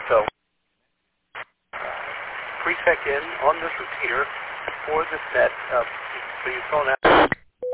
So pre-check in on this repeater for this net. So you phone out.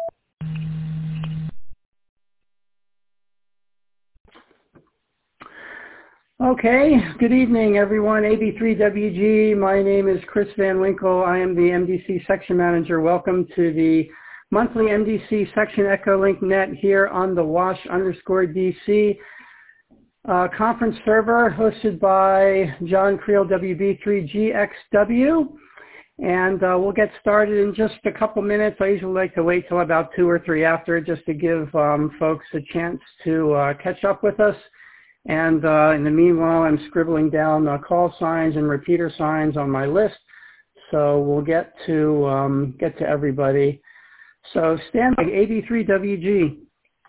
Okay, good evening everyone, AB3WG. My name is Chris Van Winkle. I am the MDC Section Manager. Welcome to the monthly MDC Section Echolink Net here on the WASH_DC conference server hosted by John Creel WB3GXW. And we'll get started in just a couple minutes. I usually like to wait till about 2 or 3 after just to give folks a chance to catch up with us. And in the meanwhile, I'm scribbling down call signs and repeater signs on my list. So we'll get to everybody. So stand by, AB3WG.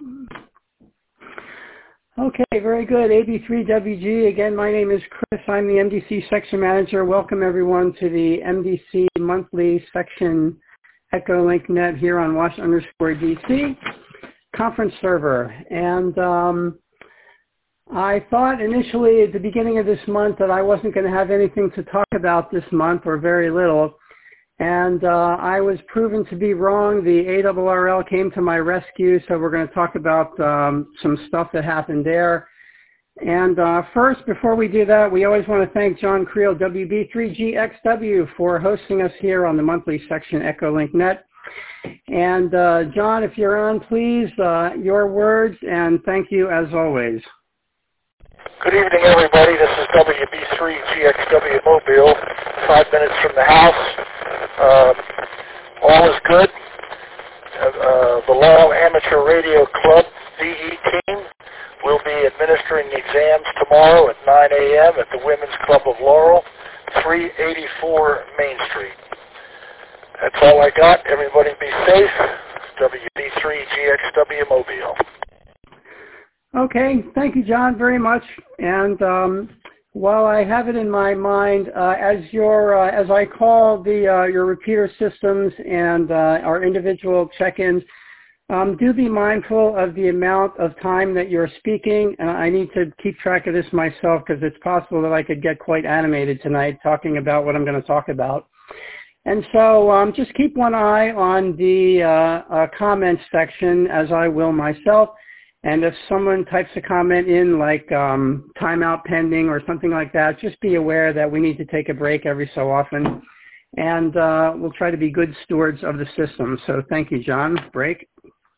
Okay, very good. AB3WG. Again, my name is Chris. I'm the MDC Section Manager. Welcome everyone to the MDC Monthly Section Echolink Net here on WASH_DC conference server. And I thought initially at the beginning of this month that I wasn't going to have anything to talk about this month, or very little. And I was proven to be wrong. The ARRL came to my rescue, so we're going to talk about some stuff that happened there. And first, before we do that, we always want to thank John Creel, WB3GXW, for hosting us here on the monthly section Echolink Net. And John, if you're on, please, your words, and thank you as always. Good evening, everybody. This is WB3GXW Mobile, 5 minutes from the house. All is good. The Laurel Amateur Radio Club DE team will be administering exams tomorrow at 9 a.m. at the Women's Club of Laurel, 384 Main Street. That's all I got. Everybody be safe. WB3GXW Mobile. Okay, thank you, John, very much. And while I have it in my mind, as I call your repeater systems and our individual check-ins, do be mindful of the amount of time that you're speaking. And I need to keep track of this myself because it's possible that I could get quite animated tonight talking about what I'm going to talk about. And so just keep one eye on the comments section, as I will myself. And if someone types a comment in like timeout pending or something like that, just be aware that we need to take a break every so often. And we'll try to be good stewards of the system. So thank you, John. Break.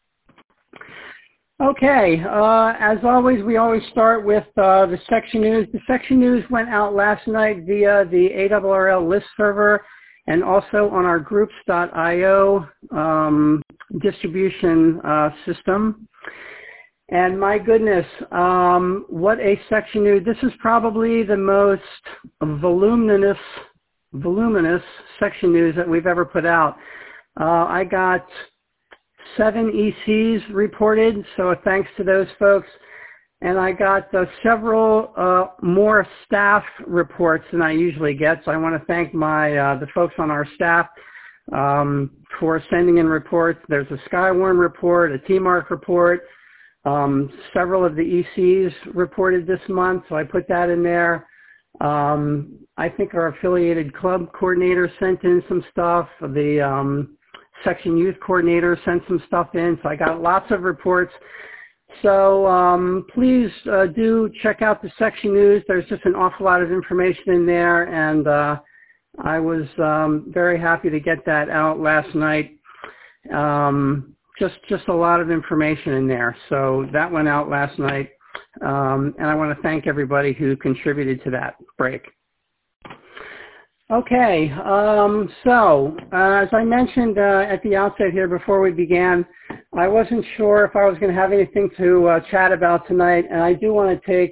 Okay. As always, we always start with the section news. The section news went out last night via the ARRL list server and also on our groups.io distribution system. And my goodness, what a section news. This is probably the most voluminous section news that we've ever put out. I got 7 ECs reported, so thanks to those folks. And I got several more staff reports than I usually get, so I want to thank the folks on our staff for sending in reports. There's a Skywarn report, a TMARC report. Several of the ECs reported this month, so I put that in there. I think our affiliated club coordinator sent in some stuff. The section youth coordinator sent some stuff in, so I got lots of reports. So please do check out the section news. There's just an awful lot of information in there, and I was very happy to get that out last night. Just a lot of information in there. So that went out last night, and I want to thank everybody who contributed to that break. Okay, so as I mentioned at the outset here before we began, I wasn't sure if I was going to have anything to chat about tonight, and I do want to take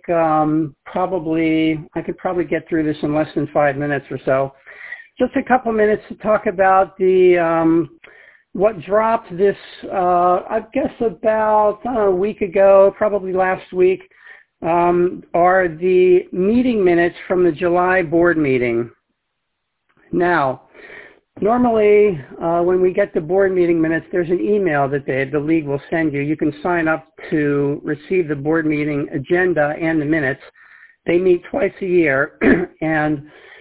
I could probably get through this in less than 5 minutes or so. Just a couple minutes to talk about the what dropped this, I guess about a week ago, probably last week, are the meeting minutes from the July board meeting. Now, normally when we get the board meeting minutes, there's an email that the league will send you. You can sign up to receive the board meeting agenda and the minutes. They meet twice a year, and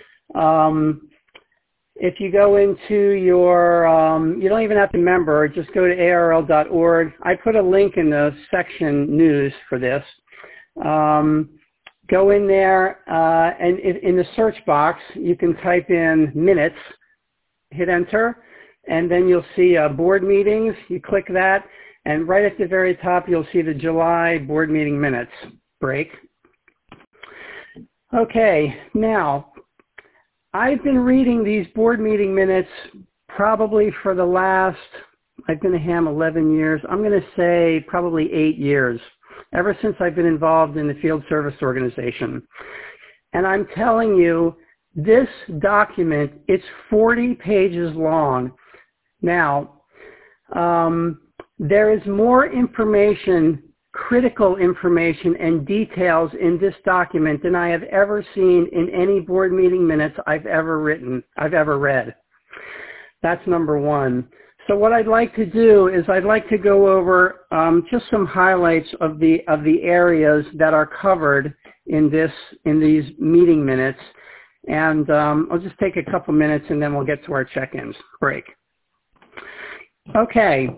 if you go into your, you don't even have to member, just go to arl.org. I put a link in the section news for this. Go in there, and in the search box, you can type in minutes, hit enter, and then you'll see board meetings. You click that, and right at the very top, you'll see the July board meeting minutes break. Okay, now, I've been reading these board meeting minutes probably for the last, I've been a ham 11 years, I'm going to say probably 8 years, ever since I've been involved in the field service organization. And I'm telling you, this document, it's 40 pages long. Now, there is more information, critical information and details in this document than I have ever seen in any board meeting minutes I've ever read. That's number one. So what I'd like to do is I'd like to go over just some highlights of the areas that are covered in these meeting minutes, and I'll just take a couple minutes and then we'll get to our check-ins break. Okay.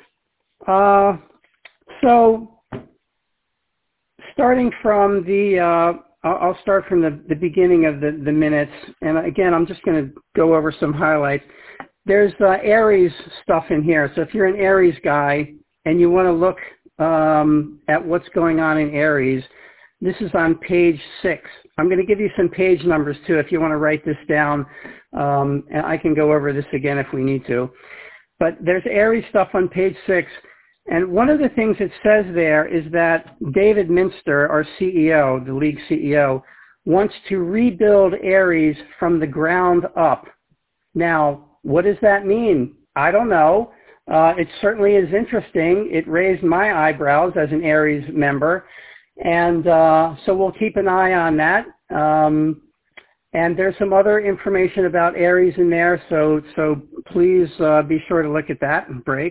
So starting from I'll start from the beginning of the minutes, and again, I'm just going to go over some highlights. There's Aries stuff in here, so if you're an Aries guy and you want to look at what's going on in Aries, this is on page 6. I'm going to give you some page numbers too if you want to write this down, and I can go over this again if we need to. But there's Aries stuff on page 6. And one of the things it says there is that David Minster, our CEO, the league CEO, wants to rebuild Aries from the ground up. Now, what does that mean? I don't know. It certainly is interesting. It raised my eyebrows as an Aries member. And so we'll keep an eye on that. And there's some other information about Aries in there, so please be sure to look at that and break.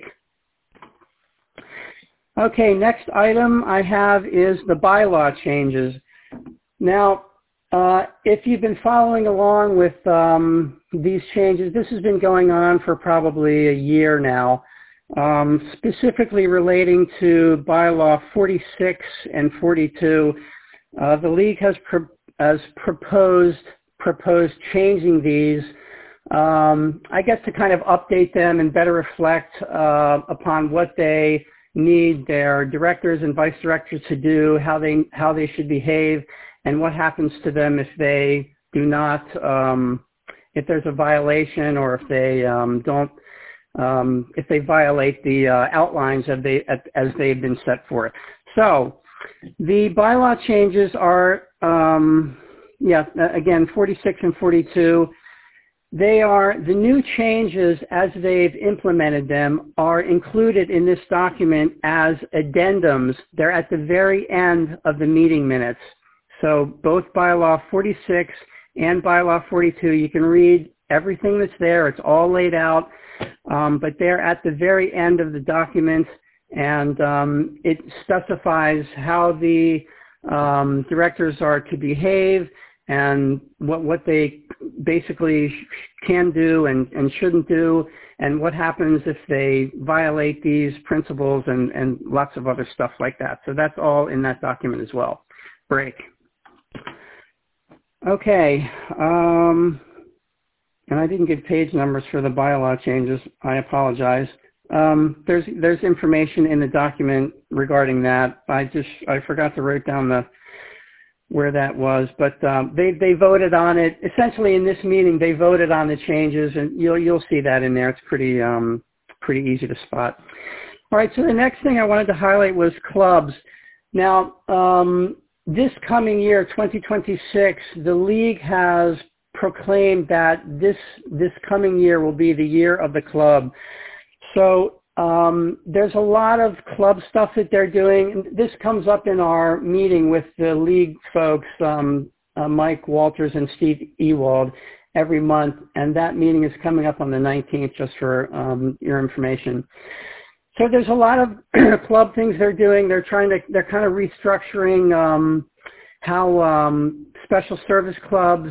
Okay, next item I have is the bylaw changes. Now, if you've been following along with these changes, this has been going on for probably a year now, specifically relating to bylaw 46 and 42. The league has proposed changing these, I guess, to kind of update them and better reflect upon what they need their directors and vice directors to do, how they should behave, and what happens to them if they do not, if there's a violation, or if they if they violate the outlines as they've been set forth. So the bylaw changes are, again, 46 and 42. They are, the new changes as they've implemented them are included in this document as addendums. They're at the very end of the meeting minutes. So both bylaw 46 and bylaw 42, you can read everything that's there. It's all laid out, but they're at the very end of the document, and it specifies how the directors are to behave and what they basically can do and shouldn't do, and what happens if they violate these principles, and lots of other stuff like that. So that's all in that document as well. Break. Okay, and I didn't give page numbers for the bylaw changes. I apologize. There's information in the document regarding that. I forgot to write down where that was, but they voted on it. Essentially, in this meeting, they voted on the changes, and you'll see that in there. It's pretty easy to spot. All right, so the next thing I wanted to highlight was clubs. Now, this coming year, 2026, the league has proclaimed that this coming year will be the year of the club. So there's a lot of club stuff that they're doing. This comes up in our meeting with the league folks, Mike Walters and Steve Ewald, every month, and that meeting is coming up on the 19th, just for your information. So there's a lot of club things they're doing. They're kind of restructuring special service clubs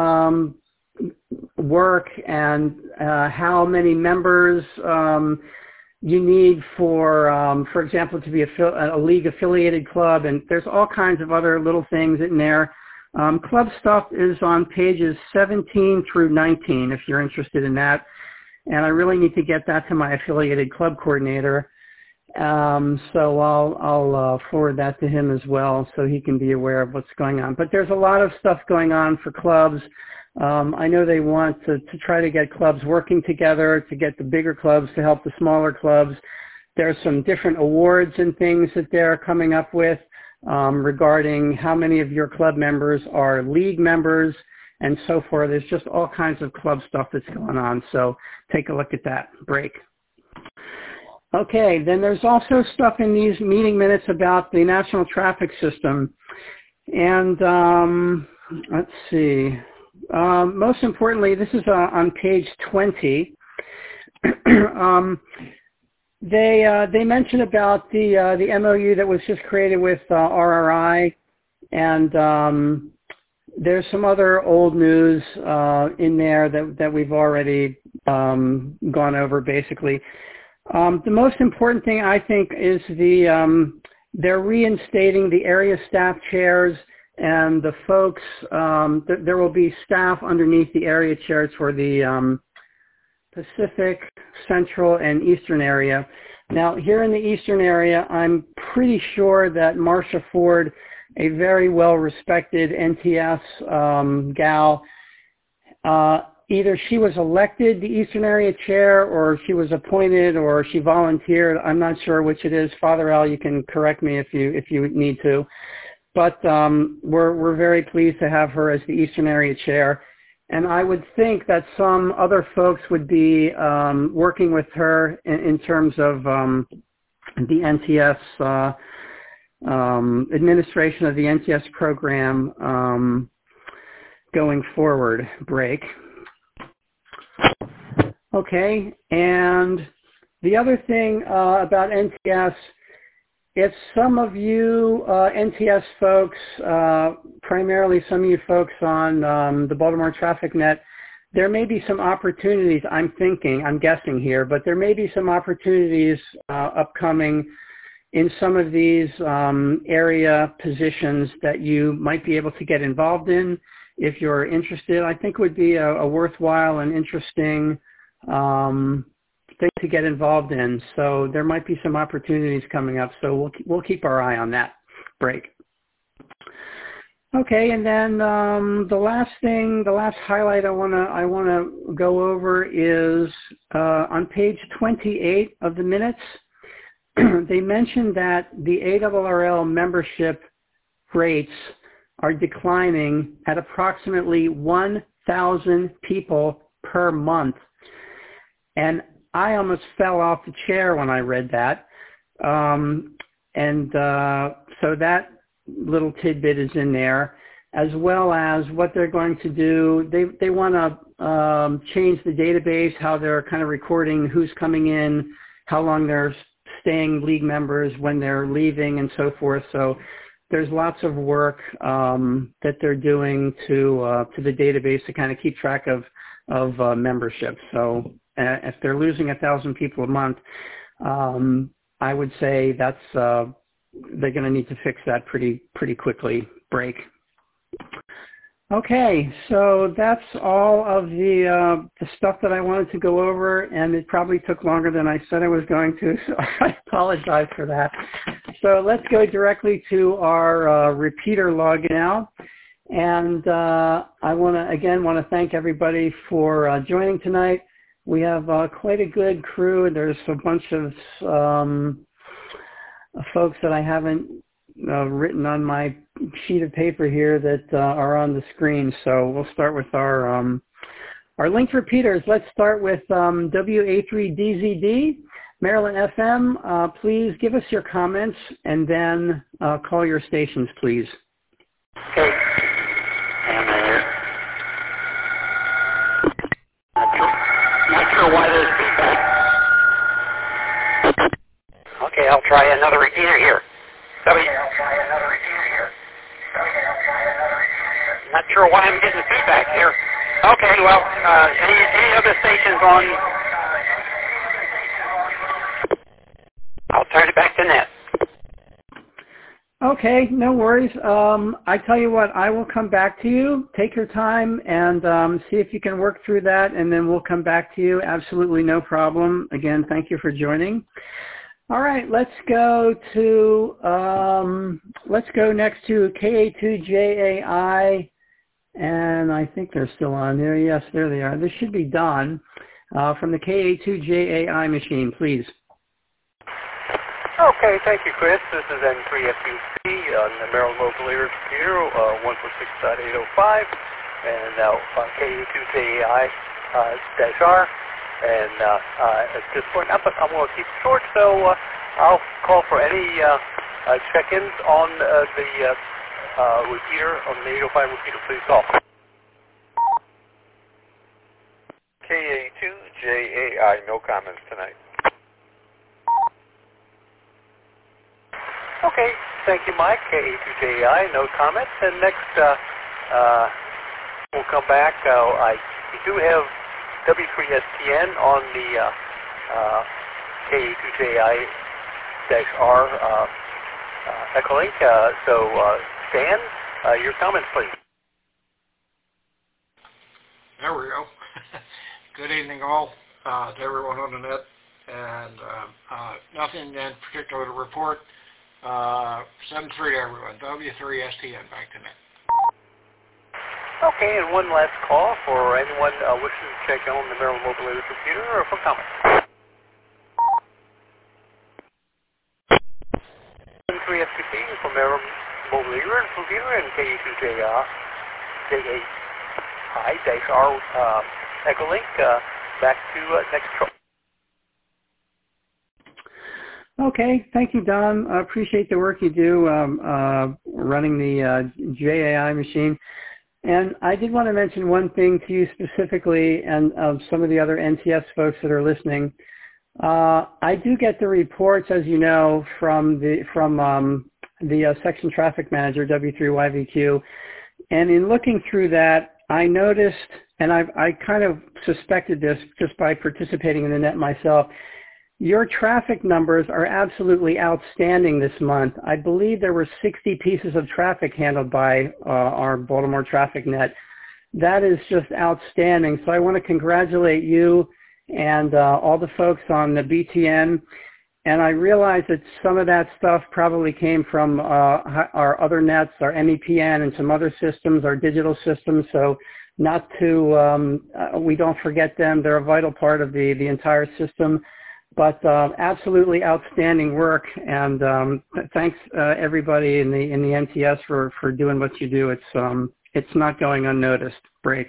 work, and how many members you need for example, to be a league affiliated club, and there's all kinds of other little things in there. Club stuff is on pages 17 through 19 if you're interested in that, and I really need to get that to my affiliated club coordinator. So I'll forward that to him as well so he can be aware of what's going on. But there's a lot of stuff going on for clubs. I know they want to try to get clubs working together, to get the bigger clubs to help the smaller clubs. There's some different awards and things that they're coming up with regarding how many of your club members are league members and so forth. There's just all kinds of club stuff that's going on. So take a look at that. Break. Okay, then there's also stuff in these meeting minutes about the National Traffic System. And let's see. Most importantly, this is on page 20. They mentioned about the MOU that was just created with RRI, and there's some other old news in there that we've already gone over, basically. The most important thing, I think, is they're reinstating the area staff chairs and the folks. There will be staff underneath the area chairs for the Pacific, Central, and Eastern area. Now, here in the Eastern area, I'm pretty sure that Marcia Ford, a very well-respected NTS gal, either she was elected the Eastern Area Chair, or she was appointed, or she volunteered. I'm not sure which it is. Father Al, you can correct me if you need to. But we're very pleased to have her as the Eastern Area Chair. And I would think that some other folks would be working with her in terms of the NTS, administration of the NTS program going forward. Break. Okay, and the other thing about NTS, if some of you NTS folks, primarily some of you folks on the Baltimore Traffic Net, there may be some opportunities, I'm guessing here, but there may be some opportunities upcoming in some of these area positions that you might be able to get involved in if you're interested. I think it would be a worthwhile and interesting thing to get involved in. So there might be some opportunities coming up. So we'll keep our eye on that. Break. Okay, and then the last highlight I wanna go over is on page 28 of the minutes. They mentioned that the ARRL membership rates are declining at approximately 1,000 people per month. And I almost fell off the chair when I read that. So that little tidbit is in there, as well as what they're going to do. They want to change the database, how they're kind of recording who's coming in, how long they're staying league members, when they're leaving, and so forth. So there's lots of work that they're doing to the database to kind of keep track of membership. So if they're losing 1,000 people a month, I would say that's they're going to need to fix that pretty quickly. Break. Okay, so that's all of the stuff that I wanted to go over, and it probably took longer than I said I was going to, so I apologize for that. So let's go directly to our repeater log now. And I want to thank everybody for joining tonight. We have quite a good crew, and there's a bunch of folks that I haven't written on my sheet of paper here that are on the screen. So we'll start with our linked repeaters. Let's start with WA3DZD, Maryland FM. Please give us your comments and then call your stations, please. Okay. Not sure why there's feedback. Okay, I'll try another repeater here. the feedback here. Okay, well, any other stations on? I'll turn it back to Ned. Okay, no worries. I tell you what, I will come back to you. Take your time and see if you can work through that, and then we'll come back to you. Absolutely no problem. Again, thank you for joining. All right, let's go next to KA2JAI, and I think they're still on there. Yes, there they are. This should be Don from the KA2JAI machine, please. Okay, thank you, Chris. This is N3FUC on the Maryland Mobile Leaders Computer 146.805, and now KA2JAI-R. And at this point, I'm going to keep it short, so I'll call for any check-ins on the repeater, on the 805 repeater. Please call. KA2JAI, no comments tonight. Okay, thank you, Mike. KA2JAI, no comments. And next, we'll come back. We do have W3STN on the KA2JAI-R Echolink. So, Stan, your comments, please. There we go. Good evening, all, to everyone on the net, and nothing in particular to report. 7-3 everyone. W3STN, back to net. Okay, and one last call for anyone wishing to check on the Maryland Mobile Leaders Computer or for comments. 3FTP for Maryland Mobile Leaders Computer and KA2JAI-R Echolink. Back to next call. Okay, thank you, Don. I appreciate the work you do running the JAI machine. And I did want to mention one thing to you specifically, and some of the other NTS folks that are listening. I do get the reports, as you know, from the section traffic manager, W3YVQ. And in looking through that, I noticed, and I kind of suspected this just by participating in the net myself, your traffic numbers are absolutely outstanding this month. I believe there were 60 pieces of traffic handled by our Baltimore Traffic Net. That is just outstanding. So I want to congratulate you and all the folks on the BTN. And I realize that some of that stuff probably came from our other nets, our MEPN and some other systems, our digital systems. So not to, we don't forget them. They're a vital part of the entire system. But absolutely outstanding work, and thanks everybody in the NTS for doing what you do. It's not going unnoticed. Break.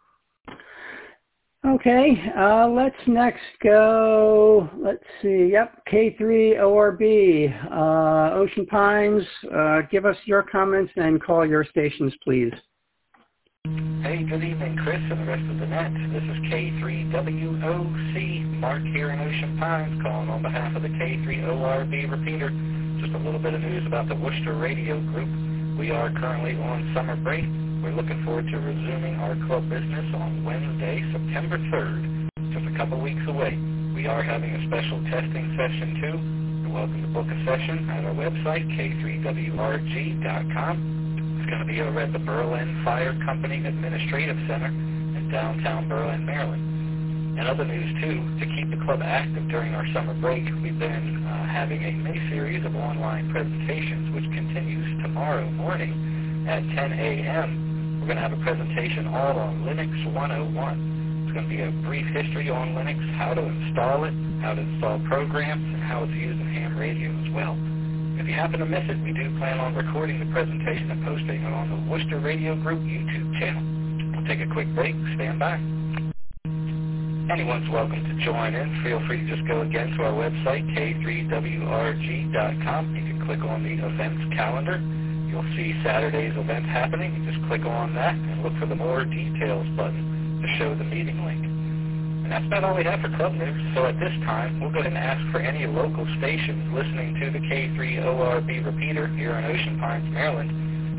Okay, let's next go. Let's see. Yep, K3ORB, Ocean Pines. Give us your comments and call your stations, please. Hey, good evening, Chris and the rest of the net. This is K3WOC, Mark here in Ocean Pines, calling on behalf of the K3ORB repeater. Just a little bit of news about the Worcester Radio Group. We are currently on summer break. We're looking forward to resuming our club business on Wednesday, September 3rd, just a couple weeks away. We are having a special testing session, too. You're welcome to book a session at our website, k3wrg.com. It's going to be over at the Berlin Fire Company Administrative Center in downtown Berlin, Maryland. And other news, too, to keep the club active during our summer break, we've been having a mini-series of online presentations, which continues tomorrow morning at 10 a.m. We're going to have a presentation all on Linux 101. It's going to be a brief history on Linux, how to install it, how to install programs, and how it's used in ham radio as well. If you happen to miss it, we do plan on recording the presentation and posting it on the Worcester Radio Group YouTube channel. We'll take a quick break. Stand by. Anyone's welcome to join in. Feel free to just go again to our website, k3wrg.com. You can click on the events calendar. You'll see Saturday's event happening. You just click on that and look for the More Details button to show the meeting link. And that's about all we have for club news. So at this time, we'll go ahead and ask for any local stations listening to the K3ORB repeater here in Ocean Pines, Maryland. If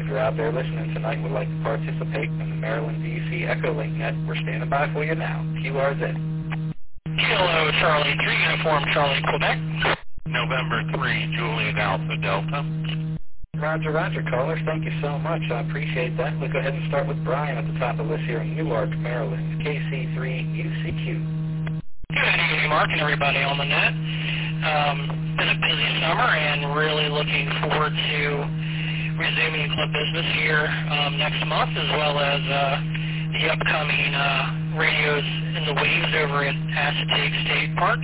If you're out there listening tonight and would like to participate in the Maryland, D.C. Echolink Net, we're standing by for you now. QRZ. Kilo Charlie 3, Uniform Charlie, Quebec. November 3, Juliet Alpha Delta. Roger, roger, callers. Thank you so much. I appreciate that. We'll go ahead and start with Brian at the top of the list here in Newark, Maryland, KC3UCQ. Good evening, Mark, and everybody on the net. Been a busy summer and really looking forward to resuming club business here next month, as well as the upcoming radios in the waves over at Assateague State Park.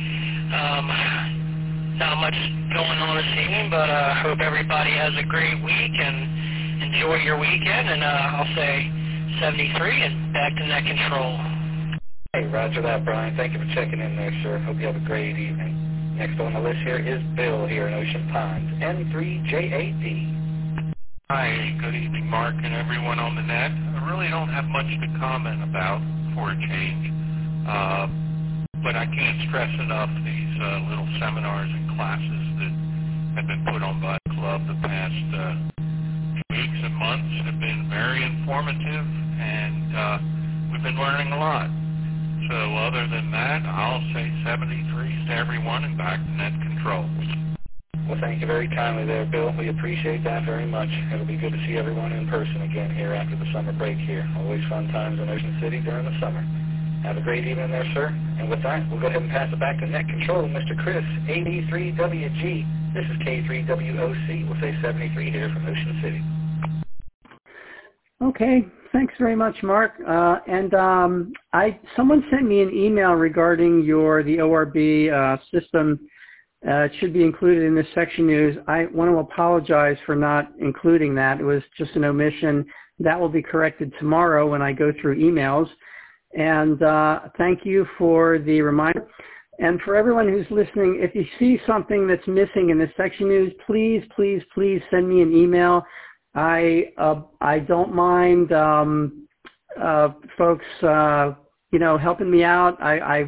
Not much going on this evening, but hope everybody has a great week and enjoy your weekend. And I'll say 73 and back to net control. Hey, roger that, Brian. Thank you for checking in there, sir. Hope you have a great evening. Next on the list here is Bill here in Ocean Pines, N3JAD. Hi, good evening, Mark, and everyone on the net. I really don't have much to comment about for a change, but I can't stress enough these little seminars and classes that have been put on by the club the past weeks and months have been very informative, and we've been learning a lot. So other than that, I'll say 73s to everyone and back to net control. Well, thank you very kindly there, Bill. We appreciate that very much. It'll be good to see everyone in person again here after the summer break here. Always fun times in Ocean City during the summer. Have a great evening there, sir. And with that, we'll go ahead and pass it back to net control, Mr. Chris, AB3WG. This is K3WOC. We'll say 73 here from Ocean City. Okay, thanks very much, Mark. Someone sent me an email regarding the ORB system. It should be included in this section news. I want to apologize for not including that. It was just an omission. That will be corrected tomorrow when I go through emails. And thank you for the reminder. And for everyone who's listening, if you see something that's missing in this section news, please, please, please send me an email. I don't mind folks, helping me out.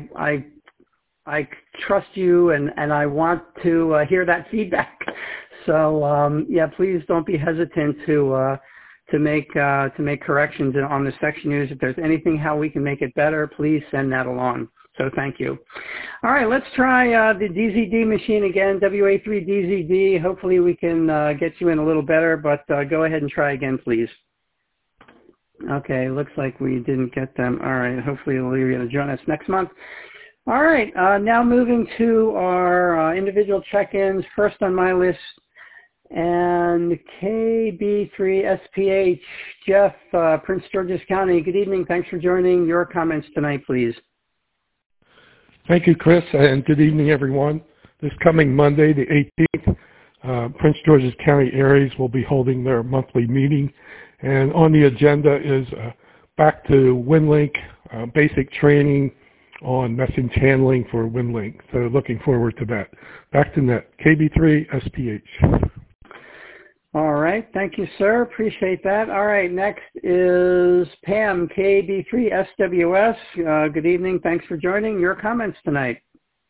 I trust you, and I want to hear that feedback. So yeah, please don't be hesitant to make corrections on the section news. If there's anything how we can make it better, please send that along. So thank you. All right, let's try the DZD machine again, WA3DZD. Hopefully we can get you in a little better, but go ahead and try again, please. Okay, looks like we didn't get them. All right, hopefully they'll be able to join us next month. All right, now moving to our individual check-ins. First on my list, and KB3SPH, Jeff, Prince George's County. Good evening. Thanks for joining. Your comments tonight, please. Thank you, Chris, and good evening, everyone. This coming Monday, the 18th, Prince George's County Aries will be holding their monthly meeting, and on the agenda is back to WinLink, basic training on message handling for WinLink. So looking forward to that. Back to net, KB3SPH. All right. Thank you, sir. Appreciate that. All right. Next is Pam, KB3SWS. Good evening. Thanks for joining. Your comments tonight.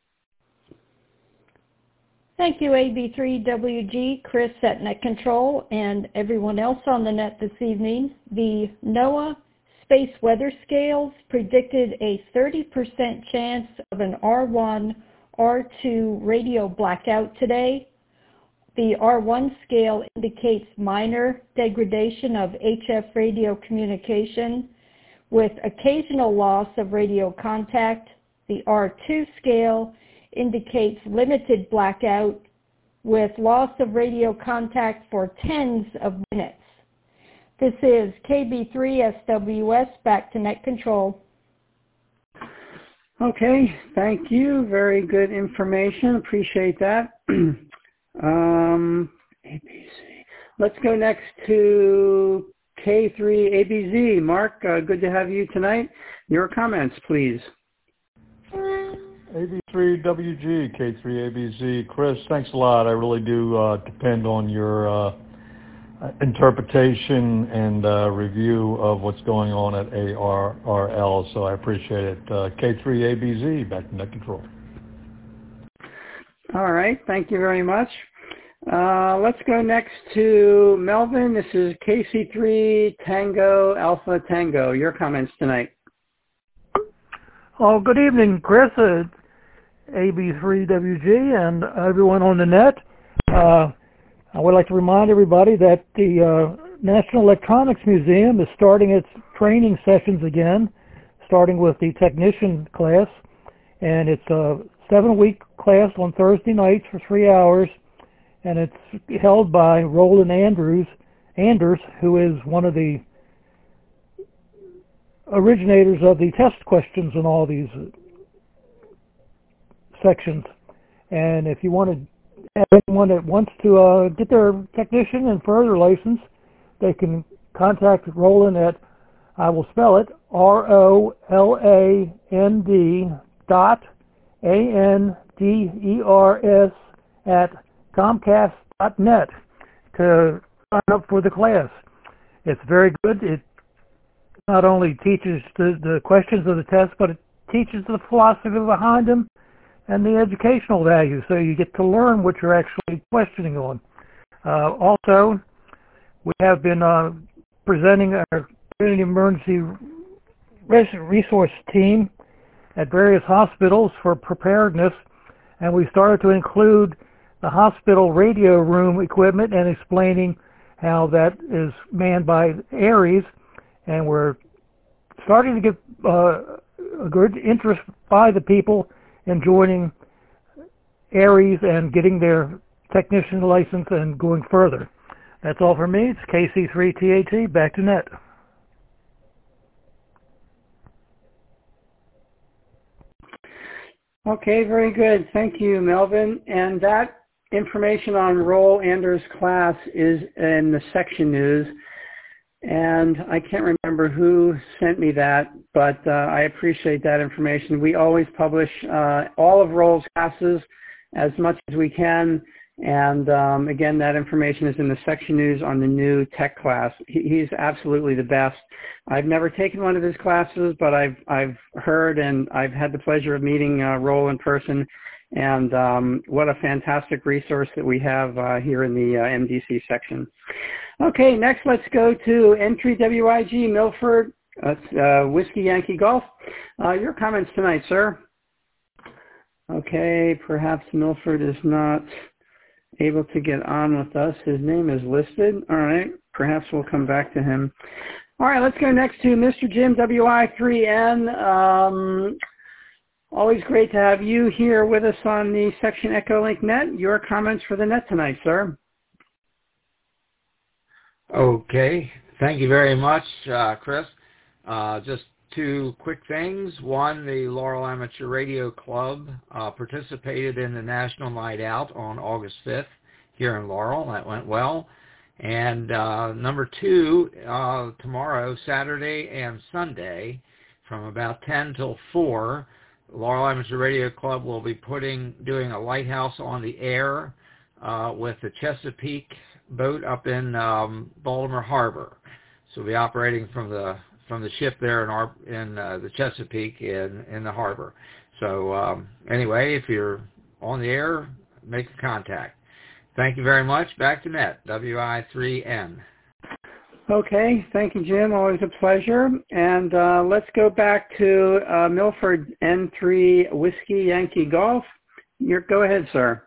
Thank you, AB3WG, Chris at Net Control, and everyone else on the net this evening. The NOAA Space Weather Scales predicted a 30% chance of an R1, R2 radio blackout today. The R1 scale indicates minor degradation of HF radio communication with occasional loss of radio contact. The R2 scale indicates limited blackout with loss of radio contact for tens of minutes. This is KB3SWS, back to net control. Okay, thank you. Very good information. Appreciate that. ABC. Let's go next to K3ABZ. Mark, good to have you tonight. Your comments, please. AB3WG, K3ABZ. Chris, thanks a lot. I really do depend on your interpretation and review of what's going on at ARRL, so I appreciate it. K3ABZ, back to net control. All right, thank you very much. Let's go next to Melvin. This is KC3 Tango Alpha Tango. Your comments tonight. Oh, good evening, Chris, AB3WG, and everyone on the net. I would like to remind everybody that the National Electronics Museum is starting its training sessions again, starting with the technician class, and it's a 7-week class on Thursday nights for 3 hours, and it's held by Roland Anders, who is one of the originators of the test questions in all these sections. And if you want to have anyone that wants to get their technician and further license, they can contact Roland at, I will spell it, ROLAND.ANDERS at Comcast.net to sign up for the class. It's very good. It not only teaches the questions of the test, but it teaches the philosophy behind them and the educational value, so you get to learn what you're actually questioning on. Also, we have been presenting our community emergency resource team at various hospitals for preparedness, and we started to include the hospital radio room equipment and explaining how that is manned by ARES, and we're starting to get a good interest by the people in joining ARES and getting their technician license and going further. That's all for me. It's KC3THE. Back to net. Okay, very good. Thank you, Melvin. And that information on Roland Anders' class is in the section news. And I can't remember who sent me that, but I appreciate that information. We always publish all of Roland's classes as much as we can. And again, that information is in the section news on the new tech class. He's absolutely the best. I've never taken one of his classes, but I've heard and I've had the pleasure of meeting Roland in person. And what a fantastic resource that we have here in the MDC section. Okay, next let's go to Entry WIG Milford, Whiskey Yankee Golf. Your comments tonight, sir. Okay, perhaps Milford is not able to get on with us. His name is listed. All right, perhaps we'll come back to him. All right, let's go next to Mr. Jim WI3N. Always great to have you here with us on the Section Echolink Net. Your comments for the net tonight, sir. Okay, thank you very much, Chris. Just two quick things. One, the Laurel Amateur Radio Club participated in the National Night Out on August 5th here in Laurel. That went well. And number two, tomorrow, Saturday and Sunday, from about 10 till 4, Laurel Amateur Radio Club will be doing a lighthouse on the air with the Chesapeake boat up in Baltimore Harbor. So we'll be operating from the ship there in the Chesapeake in the harbor. So anyway, if you're on the air, make a contact. Thank you very much. Back to net, WI3N. Okay, thank you, Jim. Always a pleasure. And let's go back to Milford N3 Whiskey Yankee Golf. Go ahead, sir.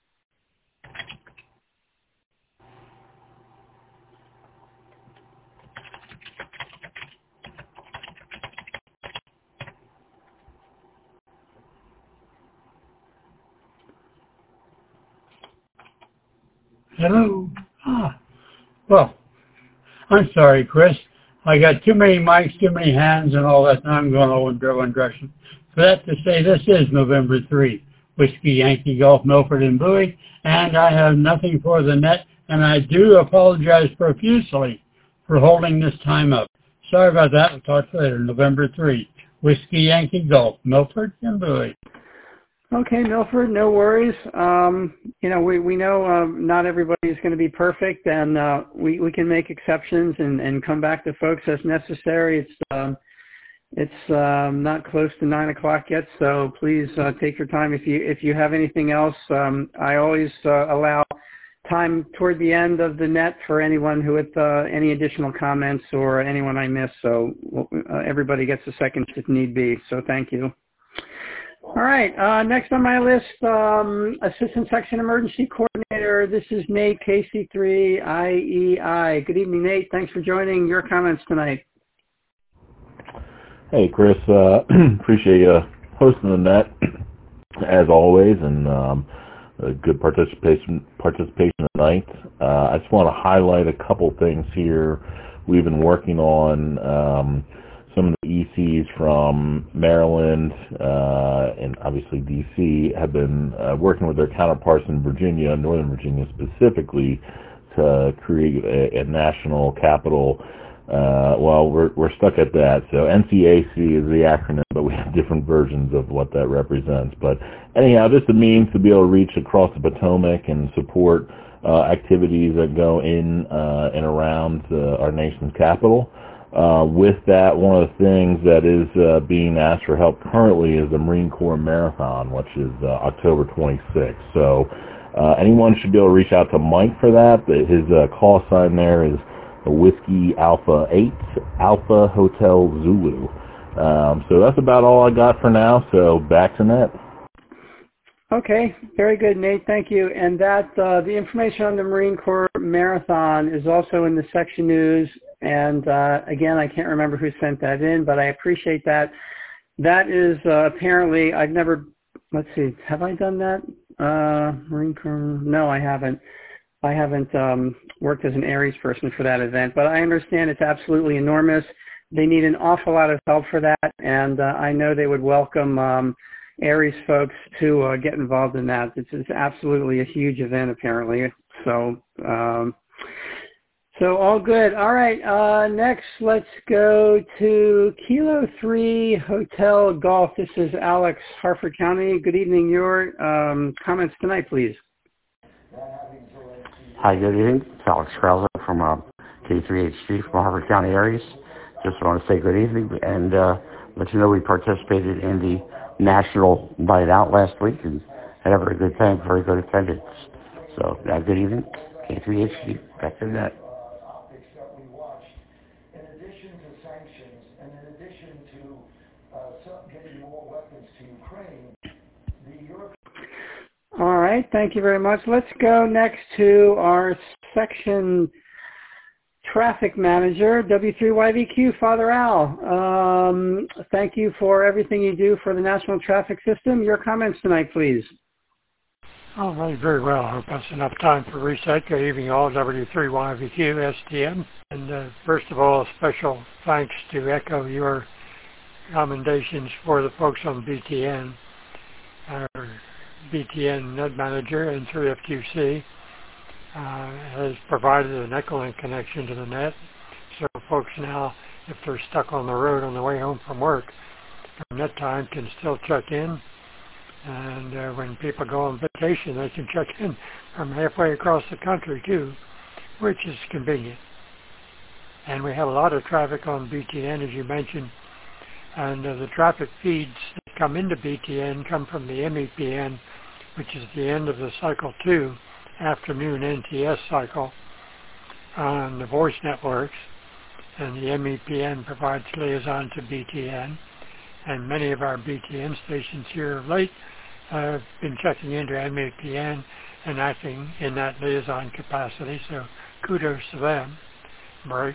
Hello. Well, I'm sorry, Chris. I got too many mics, too many hands, and all that, and I'm going all in one direction. For that to say, this is November 3, Whiskey Yankee Golf, Milford and Bowie, and I have nothing for the net, and I do apologize profusely for holding this time up. Sorry about that. We'll talk later. November 3, Whiskey Yankee Golf, Milford and Bowie. Okay, Milford, no worries. We know not everybody is going to be perfect, and we can make exceptions and come back to folks as necessary. It's not close to 9 o'clock yet, so please take your time. If you have anything else, I always allow time toward the end of the net for anyone who with any additional comments or anyone I missed. So everybody gets a second if need be. So thank you. All right. Next on my list, Assistant Section Emergency Coordinator. This is Nate, KC3IEI. Good evening, Nate. Thanks for joining. Your comments tonight. Hey, Chris. Appreciate you hosting the net as always, and good participation tonight. I just want to highlight a couple things here. We've been working on some of the ECs from Maryland and obviously DC have been working with their counterparts in Virginia, Northern Virginia specifically, to create a national capital. Well, we're stuck at that. So NCAC is the acronym, but we have different versions of what that represents. But anyhow, just a means to be able to reach across the Potomac and support activities that go in and around our nation's capital. With that, one of the things that is being asked for help currently is the Marine Corps Marathon, which is October 26th. So anyone should be able to reach out to Mike for that. His call sign there is Whiskey Alpha 8 Alpha Hotel Zulu. So that's about all I got for now. So back to net. Okay, very good, Nate. Thank you. And that the information on the Marine Corps Marathon is also in the section news. And again, I can't remember who sent that in, but I appreciate that. That is apparently, I've never, let's see, have I done that? Marine Corps? No, I haven't. I haven't worked as an Aries person for that event, but I understand it's absolutely enormous. They need an awful lot of help for that, and I know they would welcome Aries folks to get involved in that. It's absolutely a huge event, apparently. So, so all good. All right, next let's go to Kilo 3 Hotel Golf. This is Alex, Harford County. Good evening. Your comments tonight, please. Hi, good evening. It's Alex Krauser from K3HG from Harford County Aries. Just want to say good evening and let you know we participated in the National Night Out last week and had a very good time, very good attendance. So, good evening. K3HG, back to the net. All right, thank you very much. Let's go next to our section traffic manager, W3YVQ, Father Al. Thank you for everything you do for the National Traffic System. Your comments tonight, please. All right, very well. I hope that's enough time for reset. Good evening, all. W3YVQ, STM. And first of all, a special thanks to echo your commendations for the folks on BTN. Our BTN Net Manager and 3FQC has provided an Echolink connection to the net. So folks now, if they're stuck on the road on the way home from work, their net time can still check in. And when people go on vacation, they can check in from halfway across the country too, which is convenient. And we have a lot of traffic on BTN, as you mentioned. And the traffic feeds that come into BTN come from the MEPN, which is the end of the Cycle 2 afternoon NTS cycle on the voice networks. And the MEPN provides liaison to BTN. And many of our BTN stations here of late have been checking into MEPN and acting in that liaison capacity. So kudos to them. Break.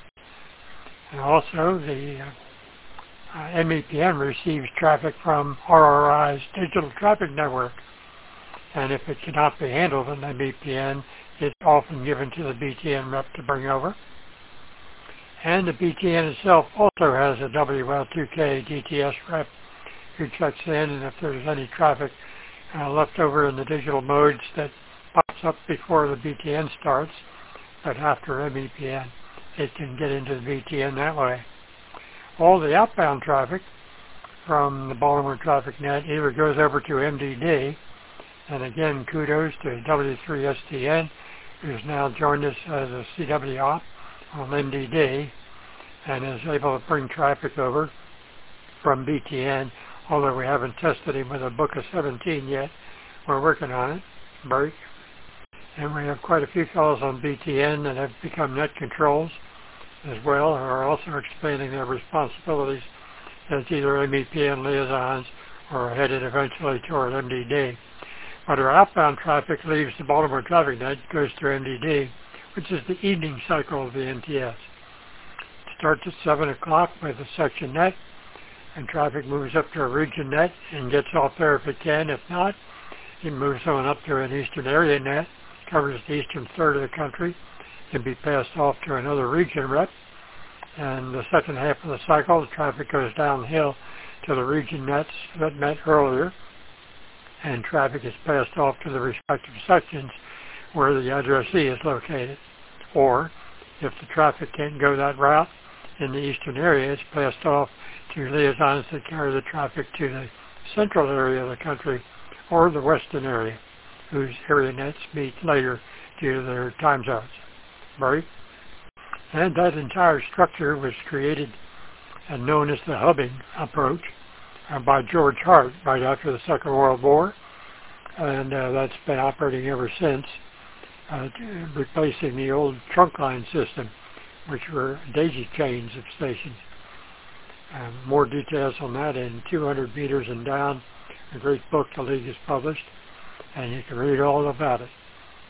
And also the MEPN receives traffic from RRI's digital traffic network, and if it cannot be handled in MEPN, it's often given to the BTN rep to bring over. And the BTN itself also has a WL2K DTS rep who checks in, and if there's any traffic left over in the digital modes that pops up before the BTN starts, but after MEPN, it can get into the BTN that way. All the outbound traffic from the Baltimore Traffic Net either goes over to MDD, and again, kudos to W3STN, who's now joined us as a CW op on MDD, and is able to bring traffic over from BTN, although we haven't tested him with a book of 17 yet. We're working on it. Break. And we have quite a few fellows on BTN that have become net controls as well, who are also expanding their responsibilities as either MEPN liaisons or headed eventually toward MDD. But our outbound traffic leaves the Baltimore traffic net, goes through MDD, which is the evening cycle of the NTS. It starts at 7 o'clock with a section net, and traffic moves up to a region net and gets off there if it can. If not, it moves on up to an eastern area net, covers the eastern third of the country, can be passed off to another region rep. And the second half of the cycle, the traffic goes downhill to the region nets that met earlier, and traffic is passed off to the respective sections where the addressee is located. Or, if the traffic can't go that route in the eastern area, it's passed off to liaisons that carry the traffic to the central area of the country or the western area, whose area nets meet later due to their time zones. Right? And that entire structure was created and known as the hubbing approach by George Hart right after the Second World War, and that's been operating ever since, replacing the old trunk line system, which were daisy chains of stations. More details on that in 200 Meters and Down, a great book the League has published, and you can read all about it.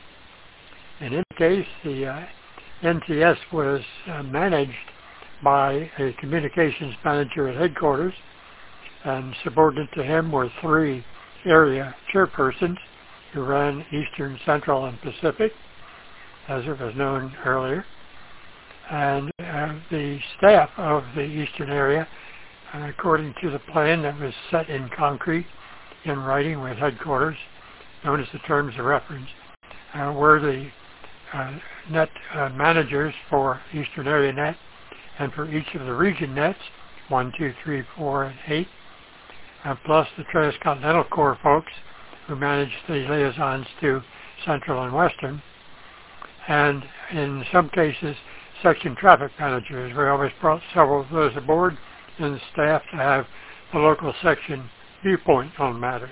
In any case, the NTS was managed by a communications manager at headquarters, and subordinate to him were 3 area chairpersons who ran Eastern, Central, and Pacific, as it was known earlier. And the staff of the Eastern area, according to the plan that was set in concrete in writing with headquarters, known as the terms of reference, were the net managers for Eastern Area Net, and for each of the region nets, 1, 2, 3, 4, and 8, plus the Transcontinental Corps folks who manage the liaisons to Central and Western, and in some cases, section traffic managers. We always brought several of those aboard in the staff to have the local section viewpoint on matters.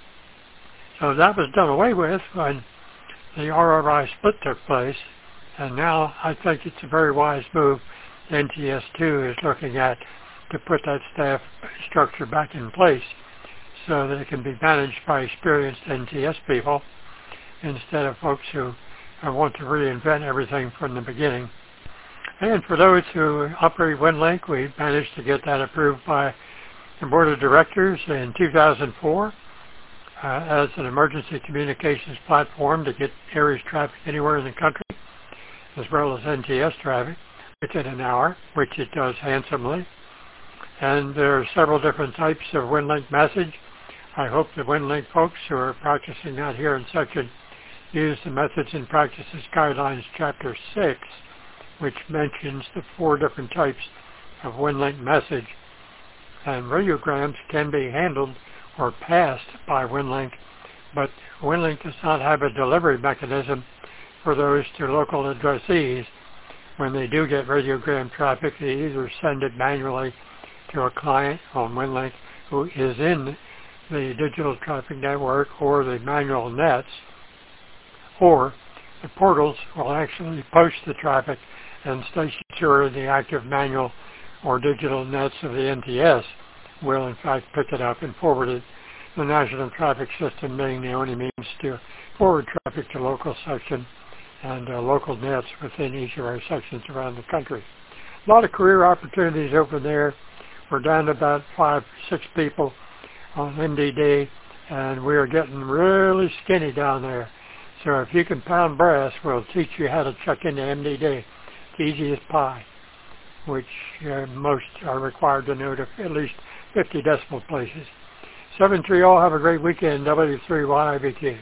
So that was done away with when the RRI split took place, and now I think it's a very wise move NTS2 is looking at to put that staff structure back in place so that it can be managed by experienced NTS people instead of folks who want to reinvent everything from the beginning. And for those who operate WinLink, we managed to get that approved by the Board of Directors in 2004 as an emergency communications platform to get Aries traffic anywhere in the country, as well as NTS traffic within an hour, which it does handsomely. And there are several different types of WinLink message. I hope the WinLink folks who are practicing that here in section use the Methods and Practices Guidelines Chapter 6, which mentions the 4 different types of WinLink message. And radiograms can be handled or passed by WinLink, but WinLink does not have a delivery mechanism for those to local addressees. When they do get radiogram traffic, they either send it manually to a client on WinLink who is in the digital traffic network or the manual nets, or the portals will actually post the traffic and stations who are in the active manual or digital nets of the NTS will in fact pick it up and forward it, the National Traffic System being the only means to forward traffic to local section and local nets within each of our sections around the country. A lot of career opportunities over there. We're down to about 5, 6 people on MDD, and we are getting really skinny down there. So if you can pound brass, we'll teach you how to check into MDD. It's easy as pie, which most are required to know to at least 50 decimal places. 7-3 all, have a great weekend, W3YBQ.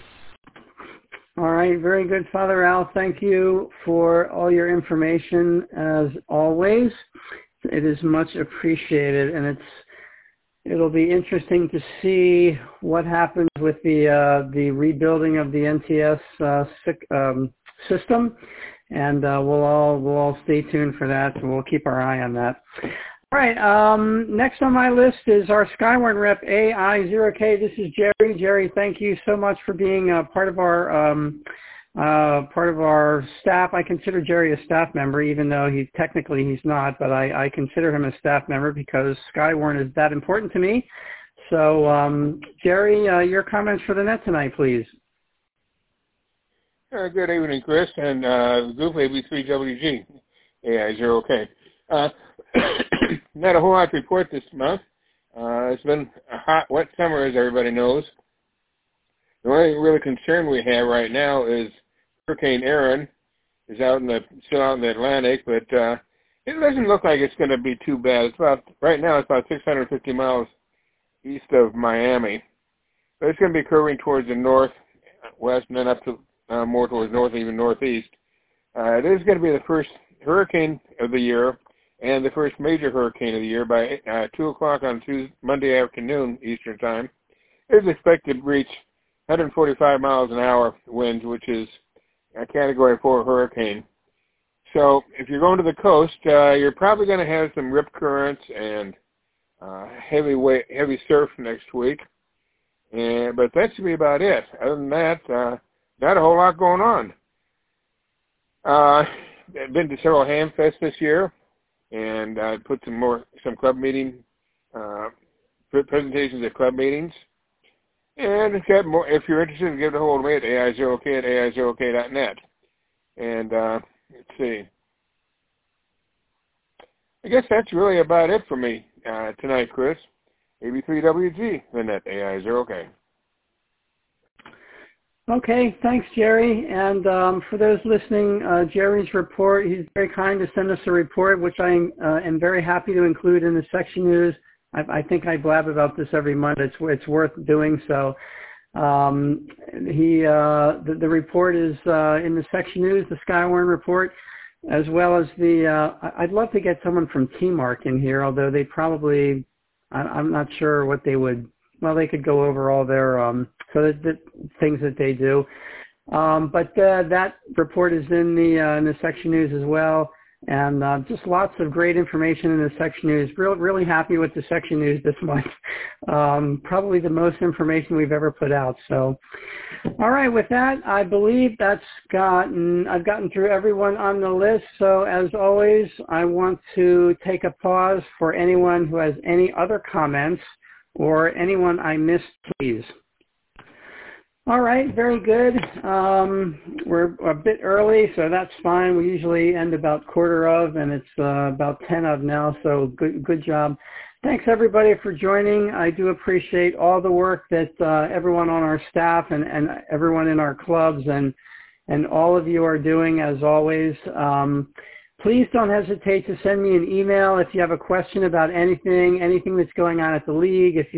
All right, very good, Father Al. Thank you for all your information as always. It is much appreciated, and it'll be interesting to see what happens with the rebuilding of the NTS system, and we'll all stay tuned for that. So we'll keep our eye on that. All right, next on my list is our Skywarn rep AI0K. This is Jerry. Jerry, thank you so much for being part of our part of our staff. I consider Jerry a staff member, even though he's not, but I consider him a staff member because Skywarn is that important to me. So, Jerry, your comments for the net tonight, please. Good evening, Chris, and group AB3WG. AI0K. Not a whole lot to report this month. It's been a hot, wet summer, as everybody knows. The only really concern we have right now is Hurricane Erin is still out in the Atlantic, but it doesn't look like it's going to be too bad. Right now it's about 650 miles east of Miami. But it's going to be curving towards the northwest and then up to more towards north, even northeast. It is going to be the first hurricane of the year and the first major hurricane of the year by 2 o'clock on Monday afternoon Eastern Time. It is expected to reach 145 miles an hour winds, which is a Category 4 hurricane. So if you're going to the coast, you're probably going to have some rip currents and heavy surf next week. But that should be about it. Other than that, not a whole lot going on. I've been to several ham fests this year, and I put some club meeting presentations at club meetings. And if you're interested, get a hold of me at AI0K at AI0K.net. And let's see. I guess that's really about it for me tonight, Chris. AB3WG, the net AI0K. Okay, thanks, Jerry. And for those listening, Jerry's report, he's very kind to send us a report, which I am very happy to include in the section news. I think I blab about this every month. It's worth doing so. The report is in the section news, the Skywarn report, as well as I'd love to get someone from TMARC in here, although they probably, I'm not sure what they would, well, they could go over all their the things that they do. But that report is in the section news as well. And just lots of great information in the section news. Really happy with the section news this month. Probably the most information we've ever put out. So, all right, with that, I believe I've gotten through everyone on the list. So as always, I want to take a pause for anyone who has any other comments or anyone I missed, please. All right, very good. We're a bit early, so that's fine. We usually end about 1/4 of, and it's about 10 of now, so good job. Thanks, everybody, for joining. I do appreciate all the work that everyone on our staff and everyone in our clubs and all of you are doing, as always. Please don't hesitate to send me an email if you have a question about anything that's going on at the league, if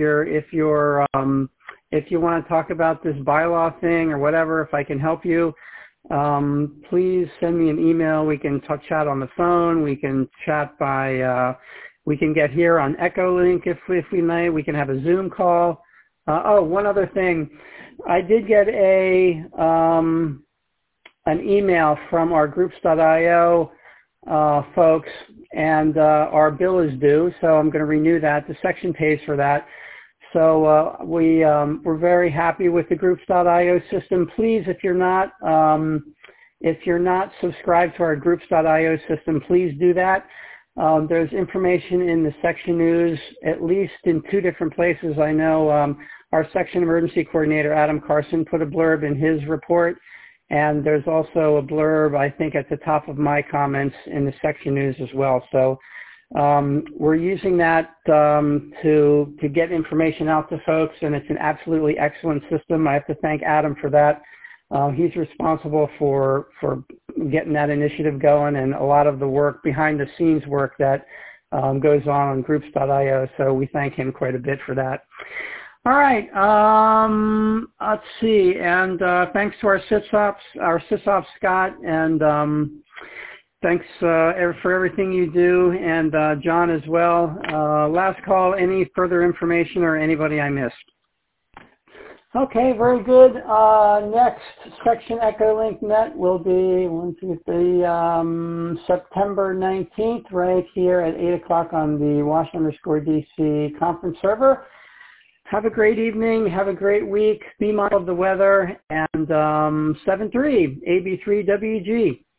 you want to talk about this bylaw thing or whatever, if I can help you, please send me an email. We can chat on the phone. We can chat by, we can get here on Echolink if we may. We can have a Zoom call. One other thing. I did get an email from our groups.io folks, and our bill is due, so I'm going to renew that. The section pays for that. So we're very happy with the groups.io system. Please, if you're not subscribed to our groups.io system, please do that. There's information in the section news, at least in 2 different places. I know our section emergency coordinator, Adam Carson, put a blurb in his report, and there's also a blurb, I think, at the top of my comments in the section news as well. So we're using that to get information out to folks, and it's an absolutely excellent system. I have to thank Adam for that. He's responsible for getting that initiative going and a lot of the work, behind the scenes work that goes on groups.io, so we thank him quite a bit for that. All right, let's see, and thanks to our SysOps Scott, and thanks for everything you do, and John as well. Last call, any further information or anybody I missed? Okay, very good. Next section, Echolink Net, will be September 19th, right here at 8 o'clock on the Wash_DC conference server. have a great evening. Have a great week. Be mindful of the weather. And 7-3, AB3WG.